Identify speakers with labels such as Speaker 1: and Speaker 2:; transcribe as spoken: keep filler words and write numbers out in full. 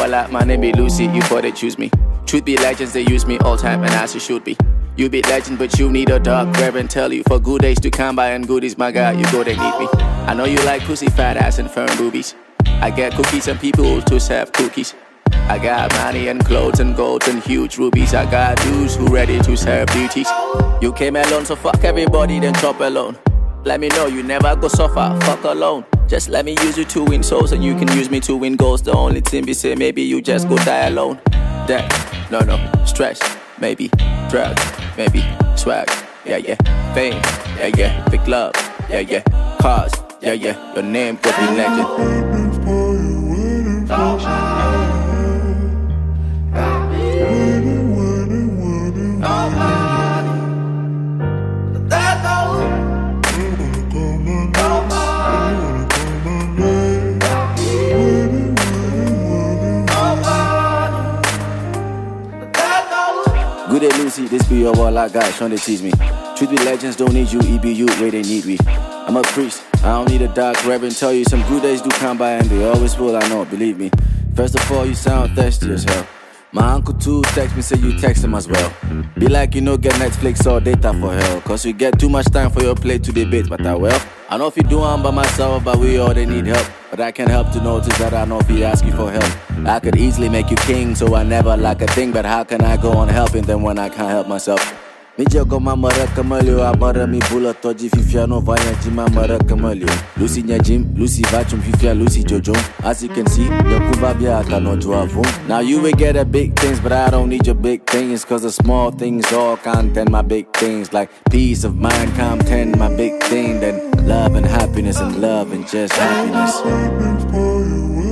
Speaker 1: like my name be Lucy, you thought they choose me. Truth be legends, they use me all time and as you should be. You be legend, but you need a dark reverend tell you for good days to come by and goodies, my God, you go they need me. I know you like pussy, fat ass and firm boobies. I get cookies and people to serve cookies. I got money and clothes and gold and huge rubies. I got dudes who ready to serve beauties. You came alone, so fuck everybody, then chop alone. Let me know you never go suffer, fuck alone. Just let me use you to win souls and you can use me to win goals. The only thing we say, maybe you just go die alone. Death, no, no, stress, maybe drugs, maybe swag, yeah, yeah, fame, yeah, yeah, big love, yeah, yeah, cars, yeah, yeah, your name could be legend. Good day, Lucy, this be your wall I got, Sean they tease me. Truth be legends don't need you, E B U where they need me. I'm a priest, I don't need a dark reverend tell you some good days do come by and they always will, I know, believe me. First of all, you sound thirsty as hell. My uncle too text me, say you text him as well. Be like you know get Netflix or data for hell. Cause we get too much time for your plate to debate, but I will. I know if you do I'm by myself, but we all they need help. But I can't help to notice that I know if you ask you for help. I could easily make you king, so I never lack a thing. But how can I go on helping them when I can't help myself? Mi jogo ma mara kamalio, abara mi bula toji fifia no vaya jima mara kamalio. Lucy nya jim, Lucy vachum fifia, Lucy jojo. As you can see, yokuba bia akano juavu. Now you will get the big things, but I don't need your big things. Cause the small things all content my big things. Like peace of mind content my big thing. Then love and happiness and love and just happiness.